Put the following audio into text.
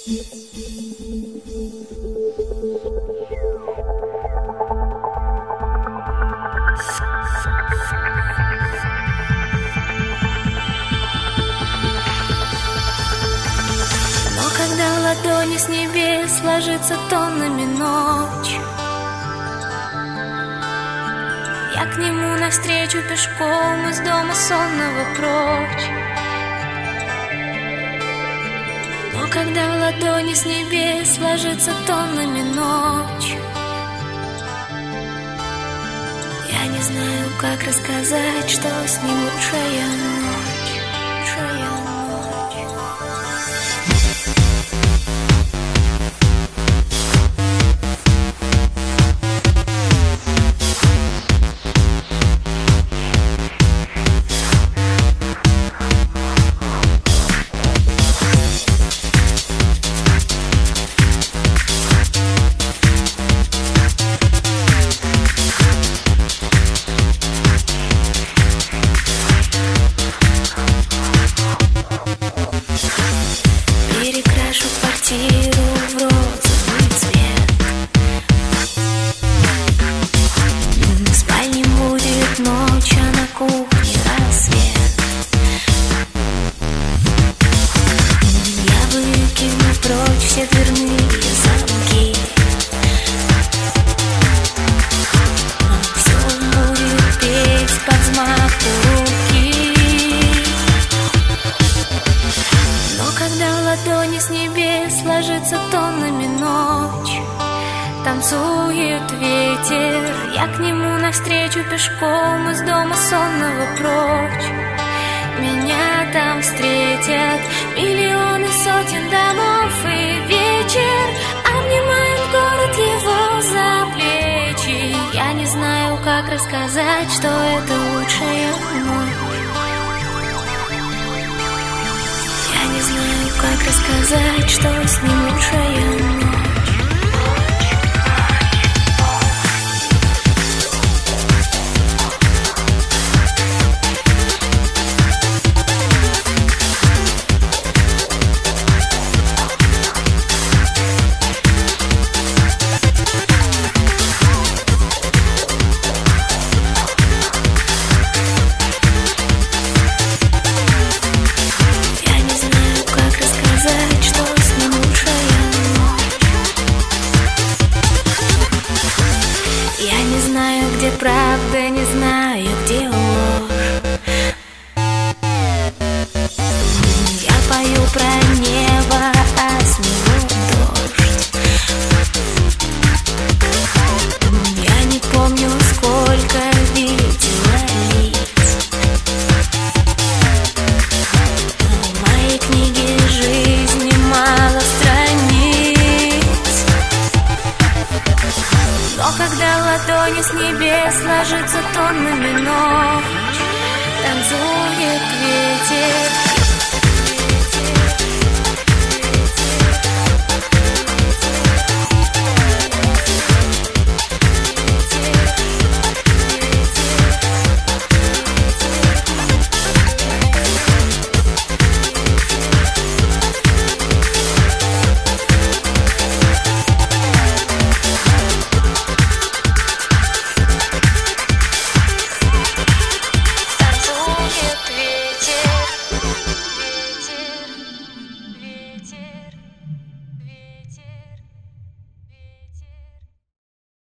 Но когда в ладони с небес ложится тоннами ночь, я к нему навстречу пешком из дома сонного прочь. Но когда в ладони с небес ложится тоннами ночь, я не знаю, как рассказать, что с ним лучшая ночь, лучшая ночь. Перекрашу квартиру в розовый цвет. В спальне будет ночь, а на кухне рассвет. Я выкину прочь все дверные замки. Все будет петь под взмаху руки. Но когда в ладони с небес ложится тоннами ночь, танцует ветер, я к нему навстречу пешком из дома сонного прочь. Меня там встретят миллионы сотен домов, и вечер обнимает город его за плечи. Я не знаю, как рассказать, что это лучшая ночь. Я не знаю, как рассказать, что с ним лучшая ночь. Я не знаю, где правда, не знаю, где ложь. Я пою про небо, а с него дождь. Я не помню, сколько видела лиц. В моей книге жизни мало страниц. Но когда в ладони с небес ложится тоннами ночь, танцует ветер.